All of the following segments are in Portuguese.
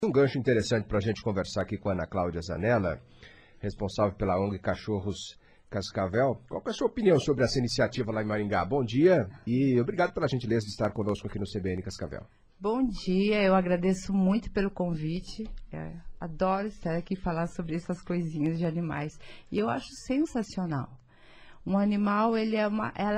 Um gancho interessante para a gente conversar aqui com a Ana Cláudia Zanella, responsável pela ONG Cachorros Cascavel. Qual é a sua opinião sobre essa iniciativa lá em Maringá? Bom dia e obrigado pela gentileza de estar conosco aqui no CBN Cascavel. Bom dia, eu agradeço muito pelo convite. Adoro estar aqui e falar sobre essas coisinhas de animais. E eu acho sensacional. Um animal, ele é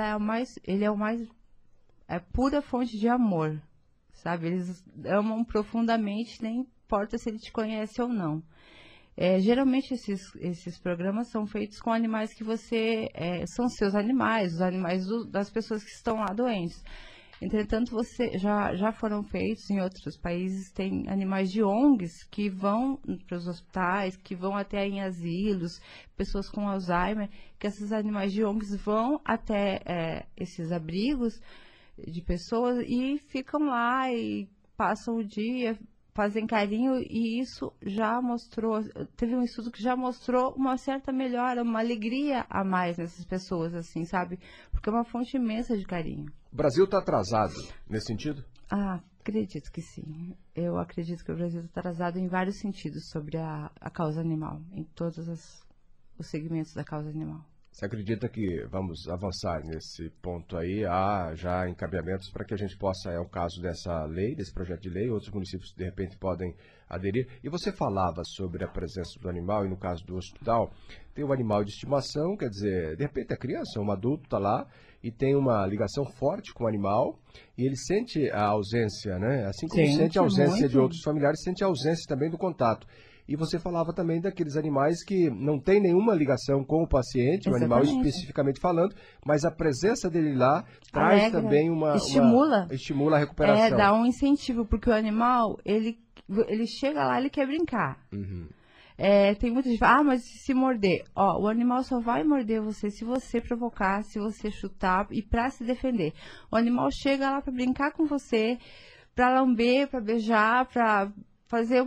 pura fonte de amor, sabe? Eles amam profundamente, nem importa se ele te conhece ou não. Geralmente esses programas são feitos com animais que são seus animais, os animais das pessoas que estão lá doentes. Entretanto, já foram feitos em outros países, tem animais de ONGs que vão para os hospitais, que vão até em asilos, pessoas com Alzheimer, que esses animais de ONGs vão até esses abrigos de pessoas e ficam lá e passam o dia, fazem carinho, e isso já mostrou, teve um estudo que já mostrou uma certa melhora, uma alegria a mais nessas pessoas, assim, sabe? Porque é uma fonte imensa de carinho. O Brasil está atrasado nesse sentido? Acredito que sim. Eu acredito que o Brasil está atrasado em vários sentidos sobre a causa animal, em todos os segmentos da causa animal. Você acredita que vamos avançar nesse ponto aí? Há já encaminhamentos para que a gente possa, é o caso dessa lei, desse projeto de lei, outros municípios de repente podem aderir. E você falava sobre a presença do animal, e no caso do hospital, tem um animal de estimação, quer dizer, de repente a criança, um adulto está lá e tem uma ligação forte com o animal e ele sente a ausência, né? Assim como sente a ausência muito de outros familiares, sente a ausência também do contato. E você falava também daqueles animais que não tem nenhuma ligação com o paciente, o animal especificamente falando, mas a presença dele lá traz também estimula a recuperação. Dá um incentivo, porque o animal, ele chega lá, ele quer brincar. Uhum. Tem muita gente que fala, mas se morder? O animal só vai morder você se você provocar, se você chutar e para se defender. O animal chega lá para brincar com você, para lamber, para beijar, para fazer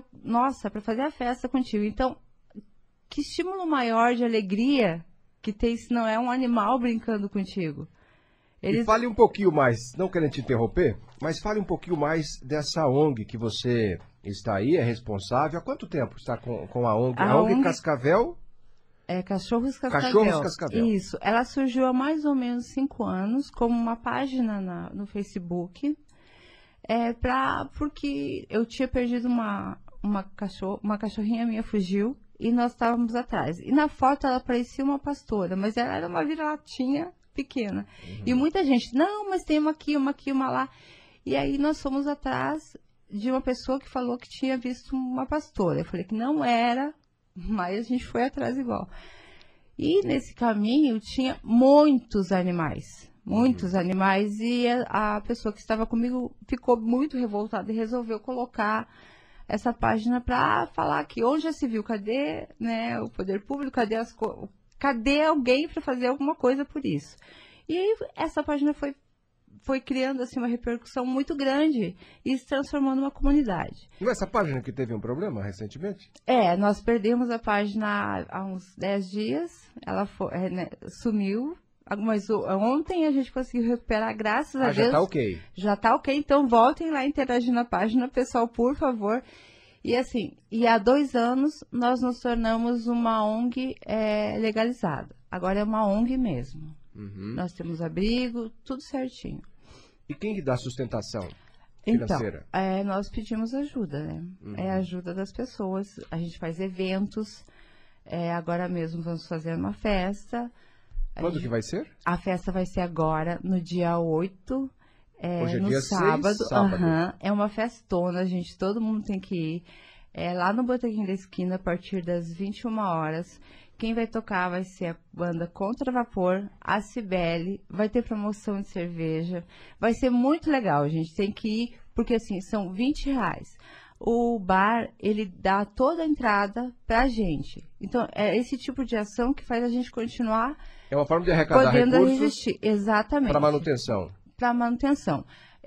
a festa contigo. Então, que estímulo maior de alegria que tem se não é um animal brincando contigo? E fale um pouquinho mais, não querendo te interromper, mas fale um pouquinho mais dessa ONG que você está aí, é responsável. Há quanto tempo está com a ONG? A ONG Cascavel? Cachorros Cascavel. Cachorros Cascavel. Isso. Ela surgiu há mais ou menos 5 anos como uma página no Facebook. Porque eu tinha perdido uma cachorrinha minha, fugiu, e nós estávamos atrás. E na foto ela parecia uma pastora, mas ela era uma vira-latinha pequena. Uhum. E muita gente, não, mas tem uma aqui, uma lá. E aí nós fomos atrás de uma pessoa que falou que tinha visto uma pastora. Eu falei que não era, mas a gente foi atrás igual. E nesse caminho tinha muitos animais. E a pessoa que estava comigo ficou muito revoltada e resolveu colocar essa página para falar que onde já se viu, cadê, né, o poder público, cadê alguém para fazer alguma coisa por isso? E aí essa página foi criando assim uma repercussão muito grande e se transformou numa comunidade. Não é essa página que teve um problema recentemente? Nós perdemos a página há uns 10 dias, ela sumiu. Mas ontem a gente conseguiu recuperar, graças a Deus. Já está ok. Já está ok, então voltem lá interagir na página, pessoal, por favor. E assim, há 2 anos nós nos tornamos uma ONG legalizada. Agora é uma ONG mesmo. Uhum. Nós temos abrigo, tudo certinho. E quem dá sustentação financeira? Então, nós pedimos ajuda, né? Uhum. Ajuda das pessoas. A gente faz eventos. Agora mesmo vamos fazer uma festa. Quando que vai ser? A festa vai ser agora, no dia 8, Hoje é no dia sábado. 6, sábado. É uma festona, gente, todo mundo tem que ir. Lá no Botequim da Esquina, a partir das 21 horas. Quem vai tocar vai ser a banda Contra Vapor, a Cibele, vai ter promoção de cerveja. Vai ser muito legal, gente, tem que ir, porque assim, são R$20. O bar, ele dá toda a entrada pra gente. Então, é esse tipo de ação que faz a gente continuar. É uma forma de arrecadar recursos. Exatamente. Para manutenção. Para manutenção.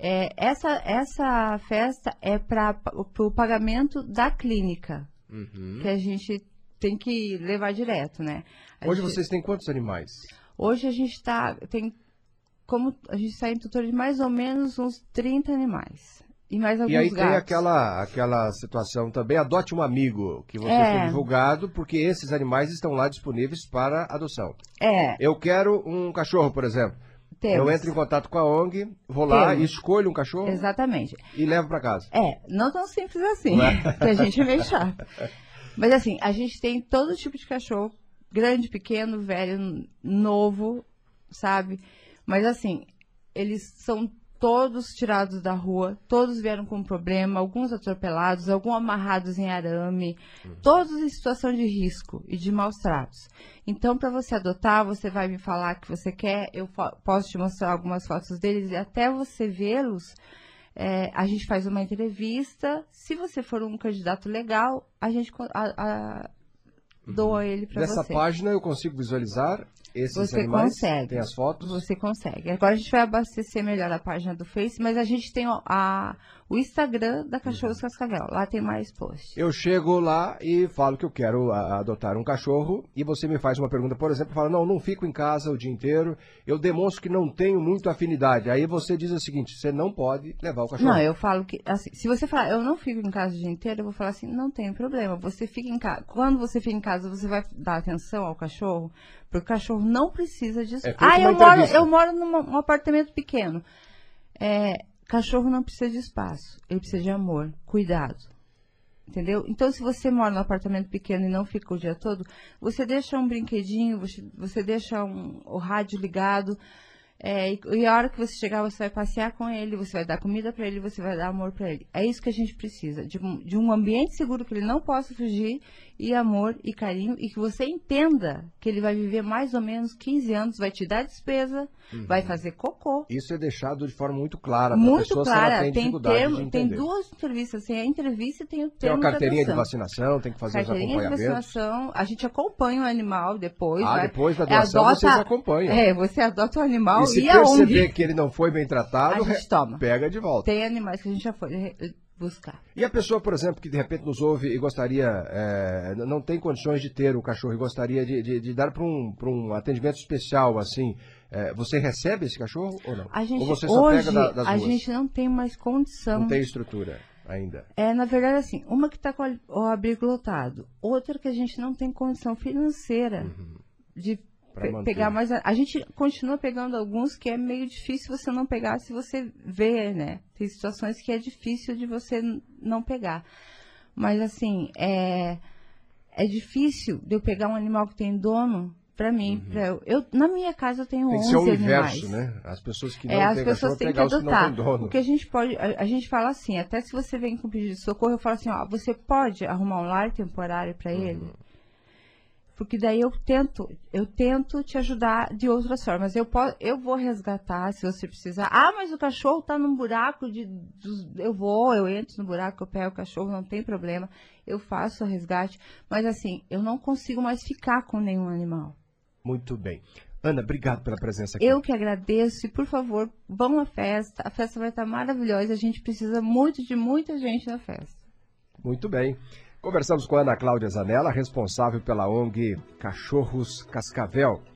Essa festa é para o pagamento da clínica, que a gente tem que levar direto, né? Hoje vocês têm quantos animais? Hoje a gente está em tutor de mais ou menos uns 30 animais. E mais alguns E aí gatos. tem aquela situação também, adote um amigo, que você tem divulgado, porque esses animais estão lá disponíveis para adoção. Eu quero um cachorro, por exemplo. Temos. Eu entro em contato com a ONG, vou lá e escolho um cachorro. Exatamente. E levo para casa. Não tão simples assim, porque a gente é meio chato. Mas assim, a gente tem todo tipo de cachorro, grande, pequeno, velho, novo, sabe? Mas assim, eles são todos tirados da rua, todos vieram com problema, alguns atropelados, alguns amarrados em arame, todos em situação de risco e de maus tratos. Então, para você adotar, você vai me falar que você quer, eu posso te mostrar algumas fotos deles e até você vê-los, a gente faz uma entrevista. Se você for um candidato legal, a gente doa ele para você. Nessa página eu consigo visualizar esses você animais? Consegue. Tem as fotos? Você consegue. Agora a gente vai abastecer melhor a página do Face, mas a gente tem o Instagram da Cachorros Cascavel. Lá tem mais posts. Eu chego lá e falo que eu quero adotar um cachorro e você me faz uma pergunta, por exemplo, fala, não fico em casa o dia inteiro, eu demonstro que não tenho muito afinidade. Aí você diz o seguinte, você não pode levar o cachorro. Não, eu falo que, assim, se você falar, eu não fico em casa o dia inteiro, eu vou falar assim, não tem problema, você fica em casa. Quando você fica em casa, você vai dar atenção ao cachorro, porque o cachorro não precisa disso. Eu moro num apartamento pequeno. Cachorro não precisa de espaço, ele precisa de amor, cuidado. Entendeu? Então, se você mora num apartamento pequeno e não fica o dia todo, você deixa um brinquedinho, você deixa o rádio ligado, e a hora que você chegar, você vai passear com ele, você vai dar comida para ele, você vai dar amor para ele. É isso que a gente precisa, de um ambiente seguro que ele não possa fugir, e amor e carinho, e que você entenda que ele vai viver mais ou menos 15 anos, vai te dar despesa, vai fazer cocô. Isso é deixado de forma muito clara para a pessoa, se ela tem dificuldade de entender. Tem duas entrevistas, tem a entrevista e tem o termo. Tem uma carteirinha de vacinação, tem que fazer os acompanhamentos. Carteirinha de vacinação, a gente acompanha o animal depois. Depois da doação vocês acompanham. Você adota o animal e se perceber que ele não foi bem tratado, a gente toma. Pega de volta. Tem animais que a gente já foi buscar. E a pessoa, por exemplo, que de repente nos ouve e gostaria, não tem condições de ter o cachorro e gostaria de dar para um atendimento especial, assim, você recebe esse cachorro ou não? Ou você só pega das ruas? A gente não tem mais condição. Não tem estrutura ainda. Na verdade, assim, uma que está com o abrigo lotado, outra que a gente não tem condição financeira de pegar mais. A gente continua pegando alguns que é meio difícil você não pegar se você vê, né? Tem situações que é difícil de você não pegar. Mas assim, é difícil de eu pegar um animal que tem dono para mim. Na minha casa eu tenho 11 animais. Tem que ser o inverso, né? As pessoas que não têm cachorro, pegar os que não têm dono. Porque a gente fala assim, até se você vem com pedido de socorro, eu falo assim, você pode arrumar um lar temporário para ele? Porque daí eu tento te ajudar de outras formas. Eu vou resgatar se você precisar. Mas o cachorro está num buraco eu entro no buraco, eu pego o cachorro, não tem problema. Eu faço o resgate. Mas assim, eu não consigo mais ficar com nenhum animal. Muito bem. Ana, obrigado pela presença aqui. Eu que agradeço e, por favor, vão à festa. A festa vai estar maravilhosa. A gente precisa muito de muita gente na festa. Muito bem. Conversamos com a Ana Cláudia Zanella, responsável pela ONG Cachorros Cascavel.